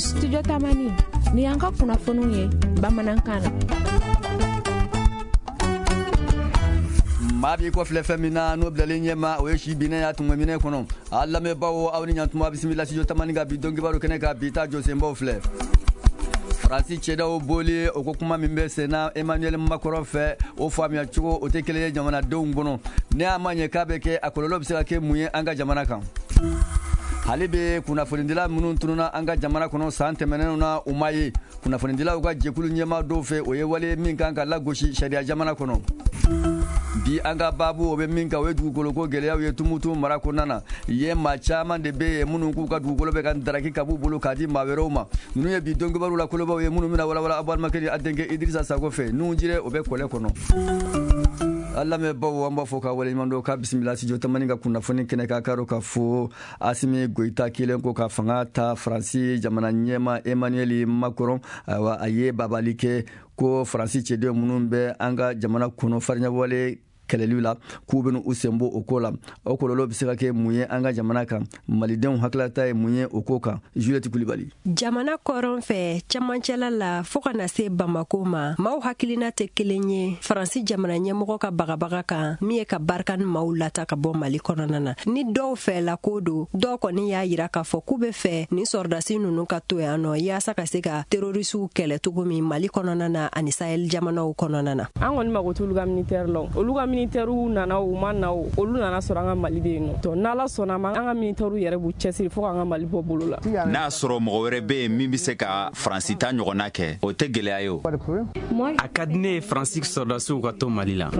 Studio Tamani ni an ka kunnafoniw ye bamanankan na. Mabi ko filɛ fɛn min na n'o bilalen ɲɛma o ye si binɛ y'a tun minɛ kɔnɔ a lamɛnbaaw aw ni ɲantuma bisimila Studio Tamani ka bi dɔnkibaru kɛnɛ ka bi ta jɔsenbaw filɛ. Faransi cɛdaw boli o ko kuma min bɛ senna Emmanuel Macron fɛ o faamuya cogo o tɛ kelen ye jamanadenw kɔnɔ ne a ma ɲɛ k'a bɛ kɛ a kɔlɔlɔ bɛ se ka kɛ mun ye an ka jamana kan. Hali bɛ kunnafonidila minnu tununa an ka jamana kɔnɔ san tɛmɛnenw na u ma ye kunnafonidilaw ka jɛkulu ɲɛmaa dɔw fɛ o ye wale min kan ka lagosi sariya jamana kɔnɔ. Bi an ka baabu o bɛ min kan o ye dugukoloko gɛlɛyaw ye Tumutu mara kɔnɔna na yen maa caman de bɛ yen minnu k'u ka dugukolo bɛ ka daraki ka b'u bolo k'a di maa wɛrɛw ma ninnu ye bi dɔnkibaru la kolobaw ye minnu bɛna walawala a balimakɛ ni a denkɛ Idrissa Sako fɛ n'u jire o bɛ kɔlɛ kɔnɔ. A lamɛnbaaw an b'a fɔ k'a waleɲuman dɔn k'a bisimila Studio Tamani ka kunnafoni kɛnɛ ka karo ka fɔ Asimi Goita kelen ko ka fanga ta Faransi jamana ɲɛma Emmanuel Macron a ye babali kɛ ko Faransi cɛden minnu bɛ an ka jamana kɔnɔ fariɲɛwale kɛlɛliw la k'u bɛna u senbɔ o ko la o kɔlɔlɔ bɛ se ka kɛ mun ye an ka jamana kan malidenw hakilata ye mun ye o ko kan Juliette Kulibali. Jamana kɔrɔn fɛ camancɛla la fo ka na se Bamako ma maaw hakilina tɛ kelen ye Faransi jamana ɲɛmɔgɔ ka bagabaga kan min ye ka barika ni maaw lata ka bɔ Mali kɔnɔna na ni dɔw fɛ la ko don dɔw kɔni y'a yira k'a fɔ k'u bɛ fɛ ni sɔrdasi ninnu ka to yan nɔ yaasa ka se ka terorisiw kɛlɛ cogo min Mali kɔnɔna na ani Sahel jamanaw kɔnɔna na. An kɔni mago t'olu ka militaire la olu ka militaires nana u ma na olu nana sɔrɔ an ka Mali de yen nɔ n'Ala sɔnna ma an ka militaires yɛrɛ b'u cɛsiri fo k'an ka Mali bɔ bolo la. N'a sɔrɔ mɔgɔ wɛrɛ bɛ yen min bɛ se ka Faransi ta ɲɔgɔnna kɛ o tɛ gɛlɛya ye o. A ka di ne ye Faransi sɔrdasiw ka to Mali la.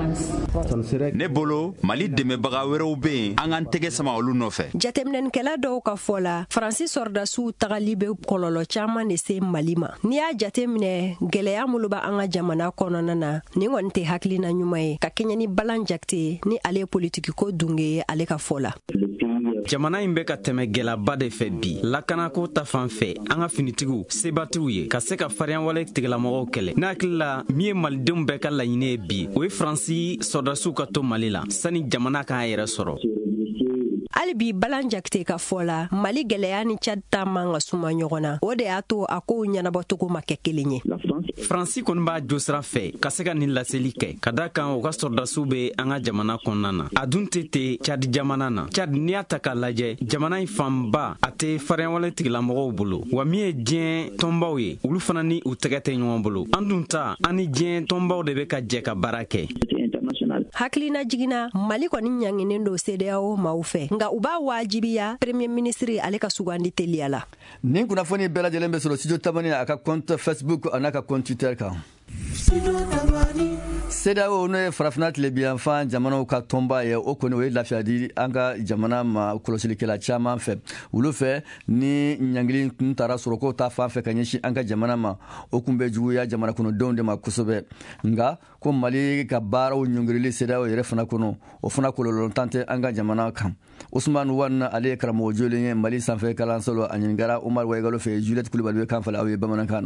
Ne bolo Mali dɛmɛbaga wɛrɛw bɛ yen an k'an tɛgɛ sama olu nɔfɛ. Jateminɛnikɛla dɔw ka fɔ la Faransi sɔrdasiw tagali bɛ kɔlɔlɔ caman de se Mali ma n'i y'a jateminɛ gɛlɛya minnu bɛ an ka jamana kɔnɔna na nin kɔni tɛ hakilina ɲuman ye ka kɛɲɛ ni Balan Jakite ni ale ye politiki ko dunge ye ale ka fɔ la. Jamana in bɛ ka tɛmɛ gɛlɛyaba de fɛ bi lakanako ta fan fɛ an ka finitigiw sebatiw ye ka se ka fariɲɛwale tigilamɔgɔw kɛlɛ ne hakili la min ye malidenw bɛɛ ka laɲini ye bi o ye Faransi sɔrdasiw ka to Mali la sani jamana k'a yɛrɛ sɔrɔ. Hali bi Balan Jakite ka fɔ la Mali gɛlɛya ni Tchad ta man ka suma ɲɔgɔn na o de y'a to a kow ɲɛnabɔcogo ma kɛ kelen ye. Faransi kɔni b'a jo sira fɛ ka se ka nin laseli kɛ ka da kan u ka sɔrdasiw bɛ an ka jamana kɔnɔna na a dun tɛ ten Tchad jamana na Tchad n'i y'a ta k'a lajɛ jamana in fanba a tɛ fariɲɛwale tigilamɔgɔw bolo wa min ye diɲɛ tɔnbaw ye olu fana ni u tɛgɛ tɛ ɲɔgɔn bolo an dun ta an ni diɲɛ tɔnbaw de bɛ ka jɛ ka baara kɛ. Hakilina jiginna Mali kɔni ɲanginen don CEDEAO maaw fɛ nka u b'a wajibiya Premier ministre ale ka sugandi teliya la. Nin kunnafoni bɛɛ lajɛlen bɛ sɔrɔ Studio Tamani a ka compte Facebook a n'a ka compte Twitter kan. CEDEAO n'o ye farafinna tilebiyanfan jamanaw ka tɔnba ye o kɔni o ye lafiya di an ka jamana ma kɔlɔsilikɛla caman fɛ olu fɛ ni ɲangili tun taara sɔrɔ ko ta fan fɛ ka ɲɛsin an ka jamana ma o kun bɛ juguya jamana kɔnɔdenw de ma kosɛbɛ nka ko Mali ka baaraw ɲɔngirili CEDEAO yɛrɛ fana kɔnɔ o fana kɔlɔlɔntan tɛ an ka jamana kan. Ousmane Wane ale ye karamɔgɔ jolen ye Mali sanfɛ kalanso la a ɲininkara Umar Waigalo fɛ Juliette Kulibali bɛ kan fɔ aw ye bamanankan na.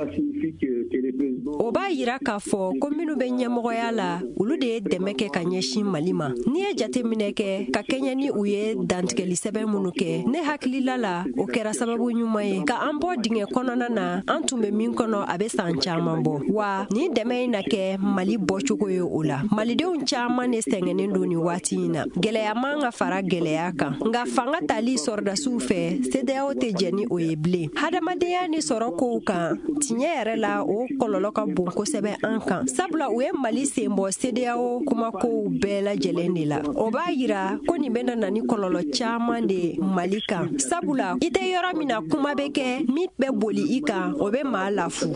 O b'a yira k'a fɔ ko minnu bɛ ɲɛmɔgɔya la olu de ye dɛmɛ kɛ ka ɲɛsin Mali ma n'i ye jateminɛ kɛ ka kɛɲɛ ni u ye dantigɛli sɛbɛn minnu kɛ ne hakilila la o kɛra sababu ɲuman ye ka an bɔ dingɛ kɔnɔna na an tun bɛ min kɔnɔ a bɛ san caman bɔ wa ni dɛmɛ in na kɛ Mali bɔcogo ye o la malidenw caman de sɛgɛnnen don nin waati in na gɛlɛya man ka fara gɛlɛya kan nka fanga tali sɔrdasiw fɛ CEDEAO tɛ jɛ ni o ye bilen hadamadenya ni sɔrɔ kow kan tiɲɛ yɛrɛ la o kɔlɔlɔ ka bon kosɛbɛ an kan sabula u ye Mali sen bɔ CEDEAO kumakow bɛɛ lajɛlen de la o b'a yira ko nin bɛna na ni kɔlɔlɔ caman de Mali kan sabula i tɛ yɔrɔ min na kuma bɛ kɛ min bɛ boli i kan o bɛ maa lafu.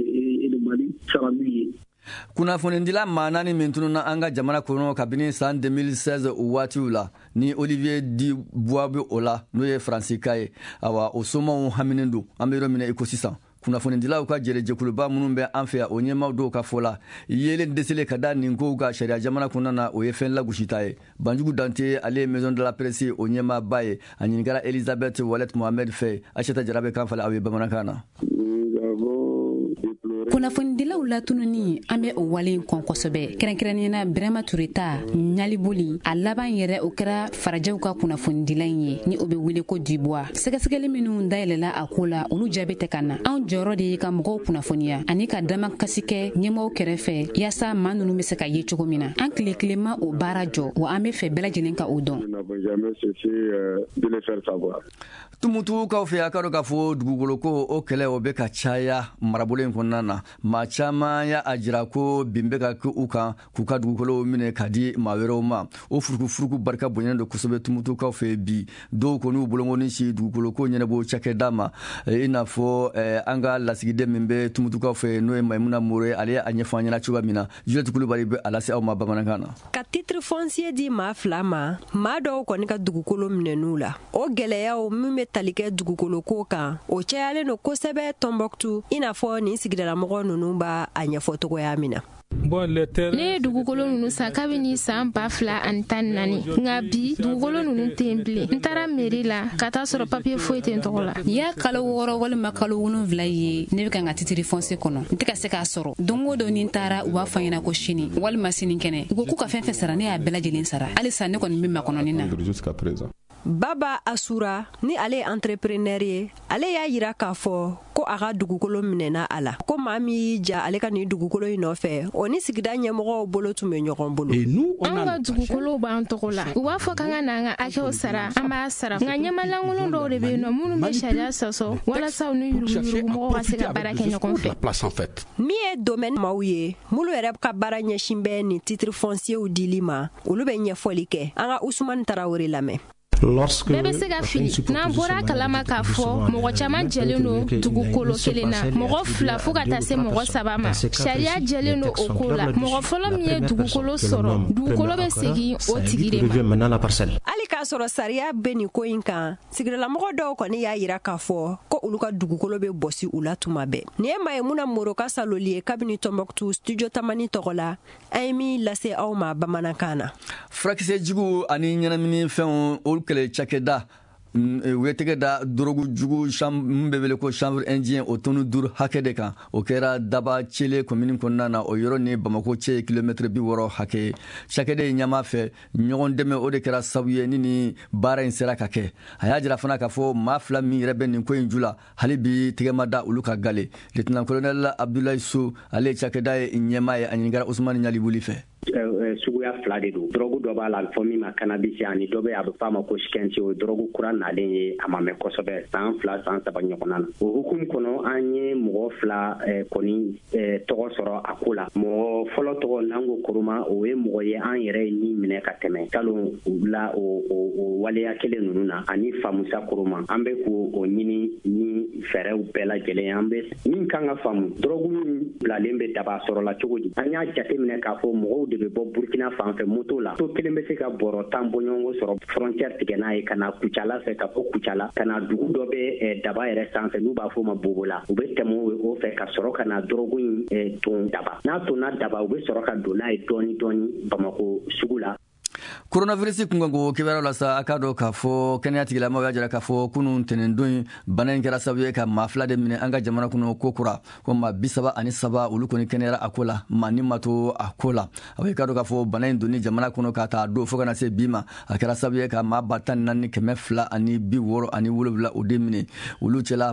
Kunnafonidila maa naani min tununa an ka jamana kɔnɔ kabini san 2016 o waatiw la ni Olivier Dubois bɛ o la n'o ye Faransika ye awa o somaw haminen don an bɛ yɔrɔ min na i ko sisan kunnafonidilaw ka jɛkuluba minnu bɛ an fɛ yan o ɲɛmaaw dɔw ka fɔ la yelen desele ka da nin kow ka sariya jamana kɔnɔna na o ye fɛn lagosita ye Banjugu Dante ale ye Maison de la Presse o ɲɛmaaba ye a ɲininkara Elisabeth Wallet Mohamed fɛ Acheta Jarabe kan fɔ aw ye bamanankan na. kunnafonidilaw latununi an bɛ o wale kɔn kosɛbɛ kɛrɛnkɛrɛnnena Birama Ture ta ɲali boli a laban yɛrɛ o kɛra farajɛw ka kunnafonidila ye ni o bɛ wele ko Dubois sɛgɛsɛgɛli minnu dayɛlɛla a ko la olu jaabi tɛ ka na anw jɔyɔrɔ de ye ka mɔgɔw kunnafoniya ani ka damakasi kɛ ɲɛmɔgɔw kɛrɛfɛ yaasa maa ninnu bɛ se ka ye cogo min na an tile-tilema o baara jɔ wa an bɛ fɛ bɛɛ lajɛlen ka o dɔn. Tumutukaw fɛ a ka dɔn k'a fɔ dugukolo ko o kɛlɛ o bɛ ka caya marabolo in kɔnɔna na maa caman y'a jira ko bin bɛ ka kɛ u kan k'u ka dugukolo minɛ ka di maa wɛrɛw ma o furukufuruku barika bonyana don kosɛbɛ tumutukaw fɛ bi dɔw kɔni bolongoni si dugukolo ko ɲɛnabɔ cakɛda ma i n'a fɔ an ka lasigiden min bɛ tumutukaw fɛ n'o ye Maimuna More ale y'a ɲɛfɔ an ɲɛna cogoya min na Juliette Kulibali bɛ a lase aw ma bamanankan na. Ka titre foncier di maa fila ma maa dɔw kɔni ka dugukolo minɛn'u la o gɛlɛyaw min bɛ tali kɛ dugukolo ko kan o cayalen don kosɛbɛ Tombouctou i n'a fɔ nin sigidalamɔgɔ ninnu b'a a ɲɛfɔ cogoya min na. Ne ye dugukolo ninnu san kabini san 2014 nka bi dugukolo ninnu tɛ yen bilen n taara mairie la ka taa sɔrɔ papier foyi tɛ n tɔgɔ la. N'i y'a kalo 6 walima kalo 7 ye ne bɛ ka n ka titre foncier kɔnɔ n tɛ ka se k'a sɔrɔ don o don ni n taara u b'a fɔ n ɲɛna ko sini walima sini kɛnɛ u ko k'u ka fɛn fɛn sara ne y'a bɛɛ lajɛlen sara halisa ne kɔni bɛ makɔnɔni na. Baba Asura ni ale entrepreneur ye ale y'a yira k'a fɔ ko a ka dugukolo minɛna a la ko maa min y'i ja ale ka nin dugukolo in nɔfɛ o ni sigida ɲɛmɔgɔw bolo tun bɛ ɲɔgɔn bolo. An ka dugukolo b'an tɔgɔ la u b'a fɔ k'an ka n'an ka hakɛw sara an b'a sara nka ɲɛmalankolon dɔw de bɛ yen nɔ minnu bɛ sariya sɔsɔ walasa u ni yuruguyurugu mɔgɔw ka se ka baara kɛ ɲɔgɔn fɛ. Min ye domaine maaw ye minnu yɛrɛ ka baara ɲɛsin bɛ nin titre foncierw dili ma olu bɛ ɲɛfɔli kɛ an ka Ousmane Traoré lamɛn. Bɛɛ bɛ se ka fili n'an bɔra kalama k'a fɔ mɔgɔ caman jɛlen don dugukolo kelen na mɔgɔ 2 fo ka taa se mɔgɔ 3 ma sariya jɛlen don o ko la mɔgɔ fɔlɔ min ye dugukolo sɔrɔ dugukolo bɛ segin o tigi de ma. Hali k'a sɔrɔ sariya bɛ nin ko in kan sigidalamɔgɔ dɔw kɔni y'a yira k'a fɔ ko olu ka dugukolo bɛ bɔsi u la tuma bɛɛ. Nin ye Maimuna Moro ka saloli ye kabini Tombouctou studio Tamani tɔgɔ la an ye min lase aw ma bamanankan na. Furakisɛ jugu ani ɲɛnamini fɛnw olu kɛlɛ cakɛda u ye tɛgɛ da dorogu jugu min bɛ wele ko chanvre indien o tonu 5 hakɛ de kan o kɛra Daba Cele commune kɔnɔna na o yɔrɔ ni Bamako cɛ kilomètre 60 hakɛ cakɛda ye ɲama fɛ ɲɔgɔn dɛmɛ o de kɛra sababu ye ni baara in sera ka kɛ a y'a jira fana k'a fɔ maa 2 min yɛrɛ bɛ nin ko in ju la hali bi tɛgɛma da olu ka gale lieutenant colonel Abdoulaye Sow ale cakɛda ye ɲɛma ye a ɲininkara Ousmane Ɲalibuli fɛ. Suguya 2 de don drogue dɔ b'a la a bɛ fɔ min ma cannabis ani dɔ bɛ a bɛ fɔ a ma ko shikensi o drogue kura nalen ye a ma mɛn kosɛbɛ san 2 san 3 ɲɔgɔnna na o hukumu kɔnɔ an ye mɔgɔ 2 kɔni tɔgɔ sɔrɔ a ko la mɔgɔ fɔlɔ tɔgɔ n'an ko Koroma o ye mɔgɔ ye an yɛrɛ ye ni minɛ ka tɛmɛ salon la o waleya kelen ninnu na ani Famusa Koroma an bɛ k'o ɲini ni fɛɛrɛw bɛɛ lajɛlen an bɛ min kan ka faamu drogue min bilalen bɛ daba sɔrɔ la cogo di an y'a jateminɛ k'a fɔ mɔgɔw de bɛ bɔ Burkina fan fɛ moto la to kelen bɛ se ka bɔrɔ 10 bɔɲɔgɔnko sɔrɔ frontière tigɛ n'a ye ka na Kucala fɛ ka bɔ Kucala ka na dugu dɔ bɛ daba yɛrɛ sanfɛ n'u b'a fɔ ma Bobola u bɛ tɛmɛ o fɛ ka sɔrɔ ka na drogue in ton daba n'a tonna daba u bɛ sɔrɔ ka don n'a ye dɔɔni dɔɔni Bamako sugu la. Coronavirus kunkanko kibaruyaw la sa a k'a dɔn k'a fɔ kɛnɛya tigilamɔgɔw y'a jira k'a fɔ kunun ntɛnɛndon bana in kɛra sababu ye ka maa 2 de minɛ an ka jamana kɔnɔ ko kura ko maa 33 olu kɔni kɛnɛyara a ko la maa ni ma to a ko la a bɛ k'a dɔn k'a fɔ bana in donni jamana kɔnɔ ka taa don fo kana se bi ma a kɛra sababu ye ka maa 14,267 o de minɛ olu cɛla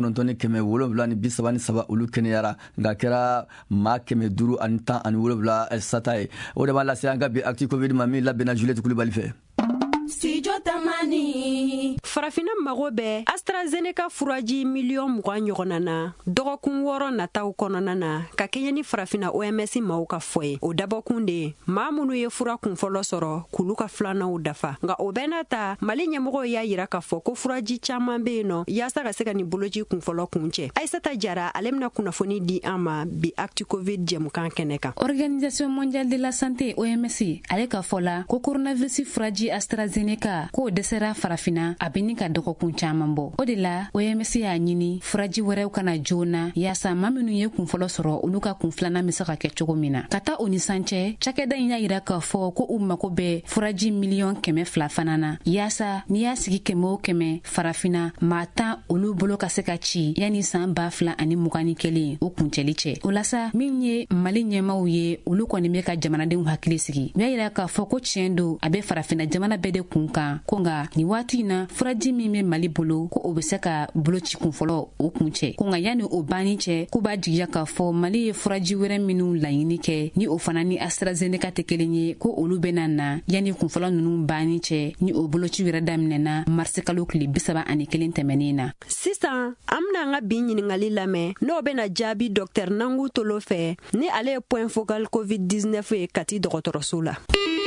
9,733 olu kɛnɛyara nka kɛra maa 517 sata ye o de b'a lase an ka bi actu covid ma min labɛnna Juliette Kulibali fɛ. Studio Tamani farafina mago bɛ AstraZeneca furaji miliyɔn 20 ɲɔgɔnna na dɔgɔkun 6 nataw kɔnɔna na ka kɛɲɛ ni farafina OMS maaw ka fɔ ye o dabɔkun de maa minnu ye fura kunfɔlɔ sɔrɔ k'olu ka filananw dafa nka o bɛɛ n'a ta Mali ɲɛmɔgɔw y'a yira k'a fɔ ko furaji caman bɛ yen nɔ yaasa ka se ka nin boloci kunfɔlɔ kuncɛ Aïssata Jara ale bɛna kunnafoni di an ma bi Actu Covid jɛmukan kɛnɛ kan. Organisation mondiale de la santé OMS ale ka fɔ la ko coronavirus furaji AstraZeneca AstraZeneca k'o dɛsɛra farafina a bɛ ni ka dɔgɔkun caaman bɔ. O de la OMS y'a ɲini furaji wɛrɛw kana joona yaasa maa minnu ye kunfɔlɔ sɔrɔ olu ka kun filanan bɛ se ka kɛ cogo min na. Ka taa o ni san cɛ, cakɛda in y'a yira k'a fɔ ko u mago bɛ furaji miliyɔn 200 fana na yaasa n'i y'a sigi 100 farafina maa 10 olu bolo ka se ka ci yanni san 2021 o kuncɛli cɛ. O la sa min ye Mali ɲɛmaw ye olu kɔni bɛ ka jamanadenw hakili sigi. U y'a yira k'a fɔ ko tiɲɛ don a bɛ farafina jamana bɛɛ de kun kan ko nka ni waati in na furaji min bɛ Mali bolo ko o bɛ se ka boloci kunfɔlɔ o kuncɛ. Ko nka yanni o banni cɛ k'u b'a jigiya k'a fɔ Mali ye furaji wɛrɛ minnu laɲini kɛ ni o fana ni AstraZeneca tɛ kelen ye ko olu bɛna na yanni kunfɔlɔ ninnu banni cɛ ni o boloci wɛrɛ daminɛna marisi kalo tile 31 tɛmɛnen na. Sisan an bɛna an ka bi ɲiningali lamɛn n'o bɛna jaabi Dr Nangu Tolo fɛ ni ale ye point focal COVID-19 ye Kati dɔgɔtɔrɔso la.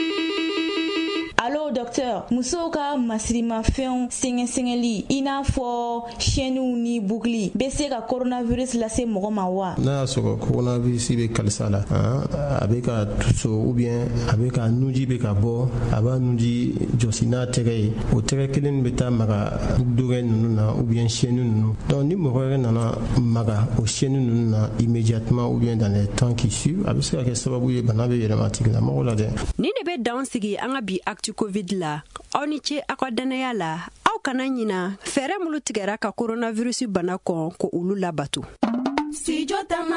Allo docteur, musow ka masirimafɛnw sɛngɛsɛngɛli i n'a fɔ chaînew ni boucles bɛ se ka coronavirus lase mɔgɔ ma wa? N'a y'a sɔrɔ coronavirus bɛ kalisa la a bɛ ka tuso ou bien a bɛ ka nuji bɛ ka bɔ a b'a nuji jɔsi n'a tɛgɛ ye o tɛgɛ kelen bɛ taa maga dogɛ ninnu na ou bien chaîne ninnu. Donc ni mɔgɔ yɛrɛ nana maga o chaîne ninnu na immédiatement ou bien dans les temps qui suivent a bɛ se ka kɛ sababu ye bana bɛ yɛlɛma tigilamɔgɔ la dɛ. Ni de bɛ dan sigi an ka bi actu COVID la aw ni ce aw ka danaya la aw kana ɲina fɛɛrɛ minnu tigɛra ka coronavirus bana kɔn ko olu labato. Studio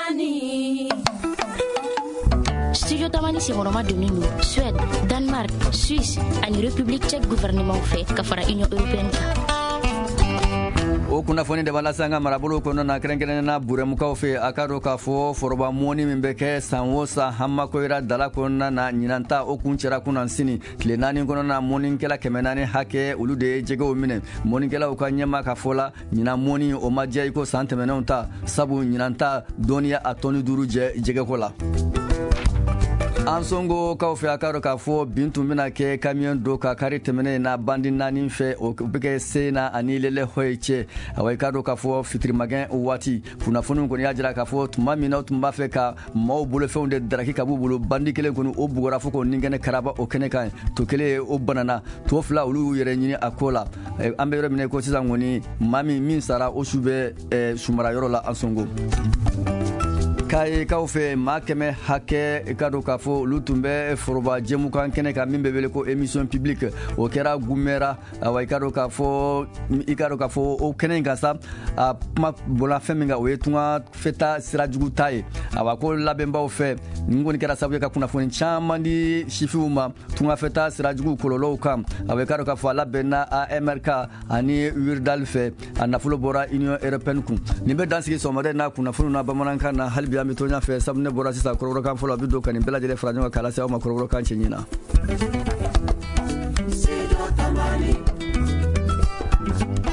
Tamani sigurama donnen don Suède, Danemark, Suisse ani République tchèque gouvernement fɛ ka fara Union européenne kan. O kunnafoni de b'a lase an ka marabolo kɔnɔna na kɛrɛnkɛrɛnnen na burɛmukaw fɛ a ka dɔn k'a fɔ foroba mɔni min bɛ kɛ san o san hamakoyira dala kɔnɔna na ɲinan ta o kun cɛra kunna sini tile 4 kɔnɔna na mɔnikɛla 400 hakɛ olu de ye jɛgɛw minɛ mɔnikɛlaw ka ɲɛma ka fɔ la ɲinan mɔni o ma diya i ko san tɛmɛnenw ta sabu ɲinan ta dɔnniya a tɔni 5 jɛ jɛgɛko la. An songo kaw fɛ a ka dɔn k'a fɔ bin tun bɛna kɛ kamiyon do ka kari tɛmɛnen na bandi 4 fɛ o bɛ kɛ Sena ani Lele Hoye cɛ awa i ka dɔn k'a fɔ fitirimagɛn o waati kunnafoniw kɔni y'a jira k'a fɔ tuma min na tun b'a fɛ ka maaw bolofɛnw de daraki ka b'u bolo bandi kelen kɔni o bugɔra fo k'o ninkɛnɛ karaba o kɛnɛ kan to kelen o banana to 2 olu y'u yɛrɛ ɲini a ko la an bɛ yɔrɔ min ko sisan kɔni maa min sara o su bɛ sumara yɔrɔ la an songo. Kaw fɛ maa 100 hakɛ ka dɔn k'a fɔ olu tun bɛ foroba jɛmukan kɛnɛ kan min bɛ wele ko émission publique o kɛra Gumera awa i ka dɔn k'a fɔ o kɛnɛ in kan sa a kuma bɔla fɛn min kan o ye tunga fɛta sira jugu ta ye awa ko labɛnbaw fɛ nin kɔni kɛra sababu ye ka kunnafoni caman di sifiw ma tunga fɛta sira jugu kɔlɔlɔw kan awa i ka dɔn k'a fɔ a labɛnna AMRK ani Wirdal fɛ a nafolo bɔra Union européenne kun nin bɛ dansigi sɔgɔmada n'a kunnafoni na bamanankan na hali bi an bɛ to ɲɔgɔn fɛ sabu ne bɔra sisan kɔrɔbɔrɔkan fɔlɔ a bɛ don ka nin bɛɛ lajɛlen fara ɲɔgɔn kan k'a lase aw ma kɔrɔbɔrɔkan cɛ ɲin na.